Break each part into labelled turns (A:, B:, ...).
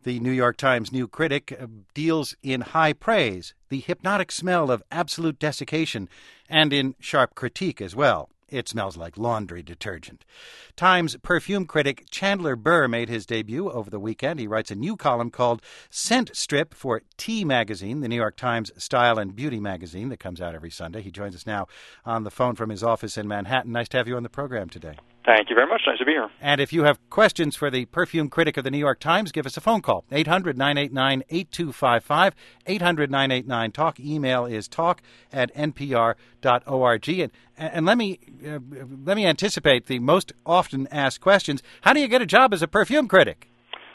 A: The New York Times new critic deals in high praise, the hypnotic smell of absolute desiccation, and in sharp critique as well. It smells like laundry detergent. Times perfume critic Chandler Burr made his debut over the weekend. He writes a new column called Scent Strip for T Magazine, the New York Times style and beauty magazine that comes out every Sunday. He joins us now on the phone from his office in Manhattan. Nice to have you on the program today.
B: Thank you very much. Nice to be here.
A: And if you have questions for the perfume critic of the New York Times, give us a phone call, 800-989-8255, 800-989-TALK. Email is talk@npr.org. And let me anticipate the most often asked questions. How do you get a job as a perfume critic?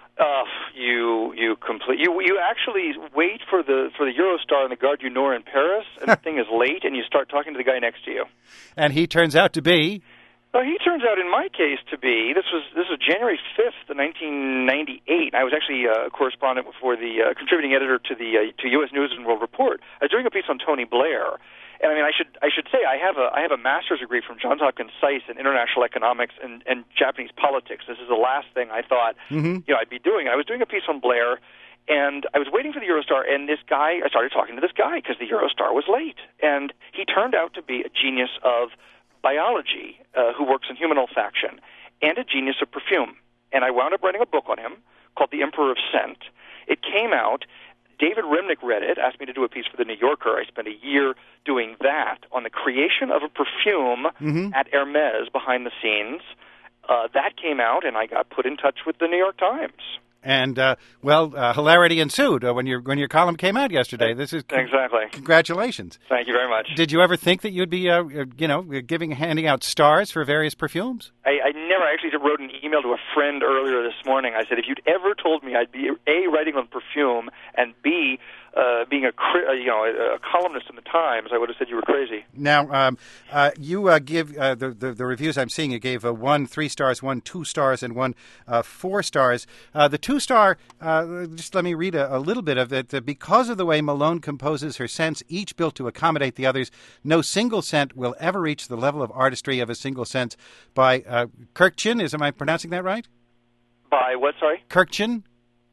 B: You actually wait for the Eurostar and the Gare du Nord in Paris, and the thing is late, and you start talking to the guy next to you.
A: And he turns out to be...
B: He turns out, in my case, to be this was January 5th, 1998. I was actually a correspondent for the contributing editor to U.S. News and World Report. I was doing a piece on Tony Blair, and I mean I should say I have a master's degree from Johns Hopkins SAIS in international economics and Japanese politics. This is the last thing I thought I'd be doing. I was doing a piece on Blair. And I was waiting for the Eurostar, and I started talking to this guy because the Eurostar was late. And he turned out to be a genius of biology who works in human olfaction and a genius of perfume. And I wound up writing a book on him called The Emperor of Scent. It came out. David Remnick read it, asked me to do a piece for The New Yorker. I spent a year doing that on the creation of a perfume at Hermes behind the scenes. That came out, and I got put in touch with The New York Times.
A: And, hilarity ensued when your column came out yesterday. This is
B: exactly.
A: Congratulations.
B: Thank you very much.
A: Did you ever think that you'd be, handing out stars for various perfumes?
B: I never. I actually wrote an email to a friend earlier this morning. I said, if you'd ever told me I'd be, A, writing on perfume, and B, being a columnist in the Times, I would have said you were crazy.
A: Now, you give the reviews I'm seeing. You gave one 3 stars, one 2 stars, and one 4 stars. The 2-star, just let me read a little bit of it. Because of the way Malone composes her scents, each built to accommodate the others, no single scent will ever reach the level of artistry of a single scent by Kurkdjian. Am I pronouncing that right?
B: By what, sorry?
A: Kurkdjian?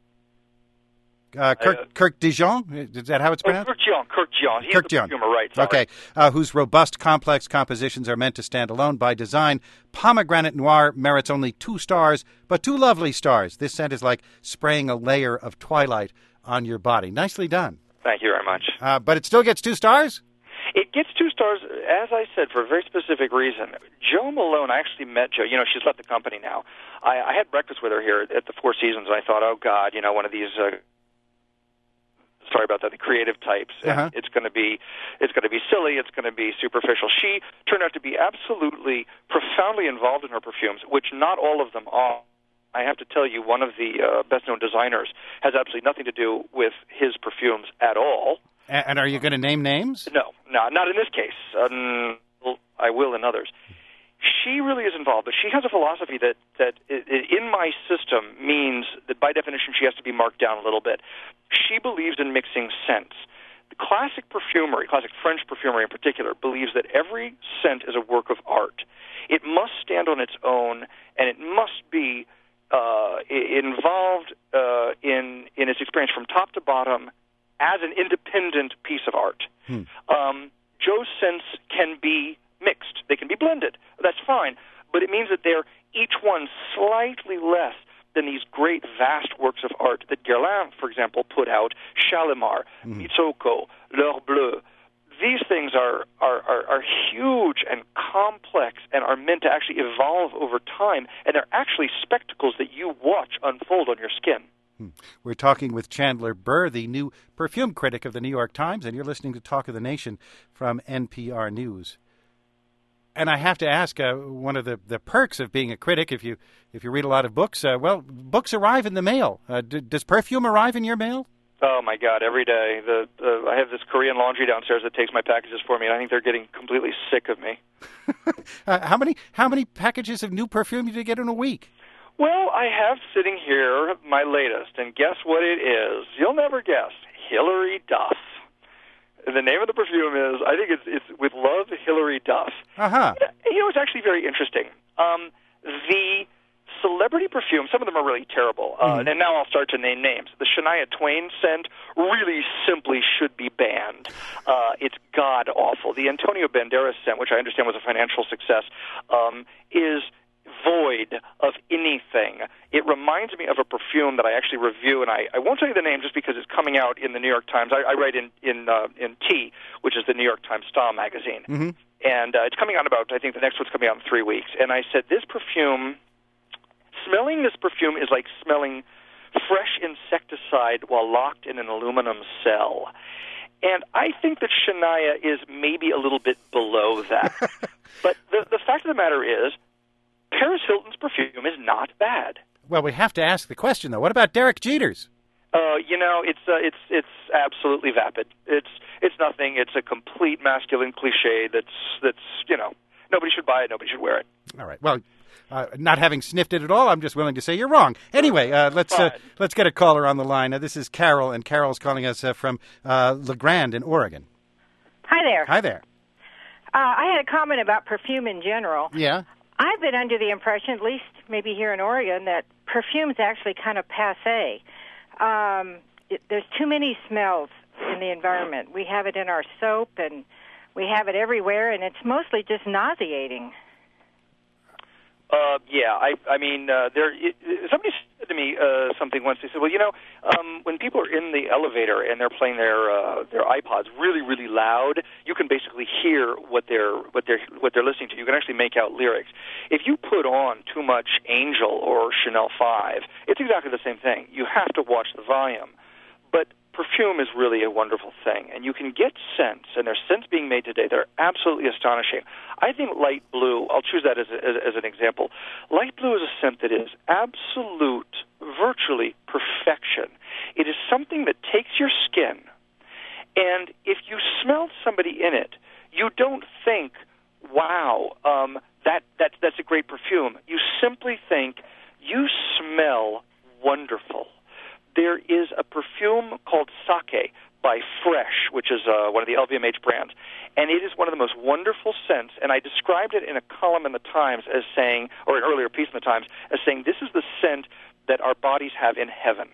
A: Kurkdjian? Is that how it's pronounced?
B: Kurkdjian. He's the perfumer, right? Sorry.
A: Okay. Whose robust, complex compositions are meant to stand alone by design. Pomegranate Noir merits only 2 stars, but 2 lovely stars. This scent is like spraying a layer of twilight on your body. Nicely done.
B: Thank you very much.
A: But it still gets 2 stars?
B: It gets 2 stars, as I said, for a very specific reason. Jo Malone, I actually met Jo. She's left the company now. I had breakfast with her here at the Four Seasons, and I thought, oh, God, one of these... sorry about that, the creative types. And it's going to be silly, it's going to be superficial. She turned out to be absolutely profoundly involved in her perfumes, which not all of them are. I have to tell you, one of the best-known designers has absolutely nothing to do with his perfumes at all.
A: And are you going to name names?
B: No, not in this case. I will in others. She really is involved, but she has a philosophy that in my system means that by definition she has to be marked down a little bit. She believes in mixing scents. The classic perfumery, classic French perfumery in particular, believes that every scent is a work of art. It must stand on its own, and it must be involved in its experience from top to bottom as an independent piece of art. Jo's scents can be mixed. They can be blended. That's fine. But it means that they're each one slightly less than these great, vast works of art that Guerlain, for example, put out, Shalimar, Mitsoko, L'Heure Bleue. These things are huge and complex and are meant to actually evolve over time, and they're actually spectacles that you watch unfold on your skin.
A: We're talking with Chandler Burr, the new perfume critic of the New York Times, and you're listening to Talk of the Nation from NPR News. And I have to ask, one of the perks of being a critic, if you read a lot of books, books arrive in the mail. Does perfume arrive in your mail?
B: Oh my God! Every day, I have this Korean laundry downstairs that takes my packages for me, and I think they're getting completely sick of me.
A: How many packages of new perfume do you get in a week?
B: Well, I have sitting here my latest, and guess what it is? You'll never guess. Hilary Duff. The name of the perfume is, I think it's With Love, Hilary Duff. It's actually very interesting. The celebrity perfumes, some of them are really terrible. And now I'll start to name names. The Shania Twain scent really simply should be banned. It's god-awful. The Antonio Banderas scent, which I understand was a financial success, is void of anything. It reminds me of a perfume that I actually review, and I won't tell you the name just because it's coming out in the New York Times. I write in T, which is the New York Times style magazine.
A: Mm-hmm.
B: And it's coming out about, I think the next one's coming out in 3 weeks. And I said, smelling this perfume is like smelling fresh insecticide while locked in an aluminum cell. And I think that Shania is maybe a little bit below that. But the fact of the matter is, Paris Hilton's perfume is not bad.
A: Well, we have to ask the question, though. What about Derek Jeter's?
B: It's absolutely vapid. It's nothing. It's a complete masculine cliche that's nobody should buy it, nobody should wear it.
A: All right. Well, not having sniffed it at all, I'm just willing to say you're wrong. Anyway, let's get a caller on the line. This is Carol, and Carol's calling us from La Grande in Oregon.
C: Hi there.
A: Hi there.
C: I had a comment about perfume in general.
A: Yeah.
C: I've been under the impression, at least maybe here in Oregon, that perfume's actually kind of passé. There's too many smells in the environment. We have it in our soap, and we have it everywhere, and it's mostly just nauseating.
B: Somebody said to me something once. They said, "Well, when people are in the elevator and they're playing their iPods really, really loud, you can basically hear what they're listening to. You can actually make out lyrics. If you put on too much Angel or Chanel 5, it's exactly the same thing. You have to watch the volume, but." Perfume is really a wonderful thing, and you can get scents, and there's scents being made today that are absolutely astonishing. I think light blue, I'll choose that as an example. Light blue is a scent that is absolute, virtually perfection. It is something that takes your skin, and if you smell somebody in it, you don't think, wow, that's a great perfume. You simply think, you smell wonderful. There is a perfume called Sake by Fresh, which is one of the LVMH brands, and it is one of the most wonderful scents, and I described it in a column in the Times as saying, or an earlier piece in the Times, as saying, this is the scent that our bodies have in heaven.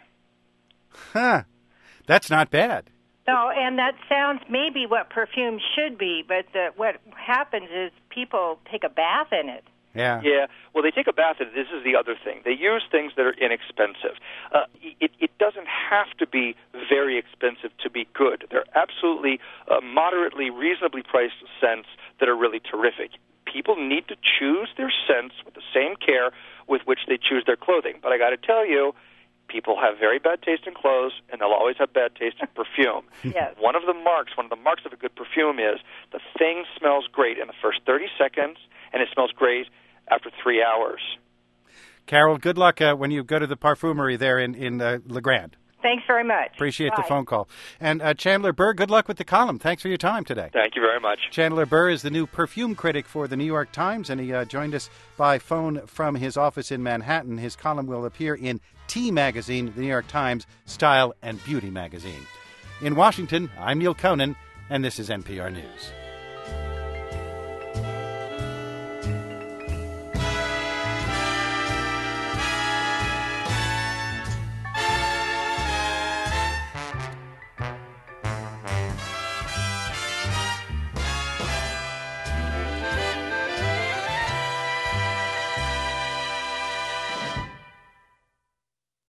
A: Huh. That's not bad.
C: No, and that sounds maybe what perfume should be, but what happens is people take a bath in it.
A: Yeah.
B: Yeah. Well, they take a bath in it. This is the other thing. They use things that are inexpensive. It doesn't have to be very expensive to be good. They're absolutely moderately, reasonably priced scents that are really terrific. People need to choose their scents with the same care with which they choose their clothing. But I got to tell you, people have very bad taste in clothes, and they'll always have bad taste in perfume.
C: Yes.
B: One of the marks of a good perfume is the thing smells great in the first 30 seconds, and it smells great after 3 hours.
A: Carol, good luck when you go to the parfumery there in La Grande.
C: Thanks very much.
A: Appreciate
C: Bye.
A: the phone call. And Chandler Burr, good luck with the column. Thanks for your time today.
B: Thank you very much.
A: Chandler Burr is the new perfume critic for the New York Times, and he joined us by phone from his office in Manhattan. His column will appear in T Magazine, the New York Times Style and Beauty Magazine. In Washington, I'm Neil Conan, and this is NPR News.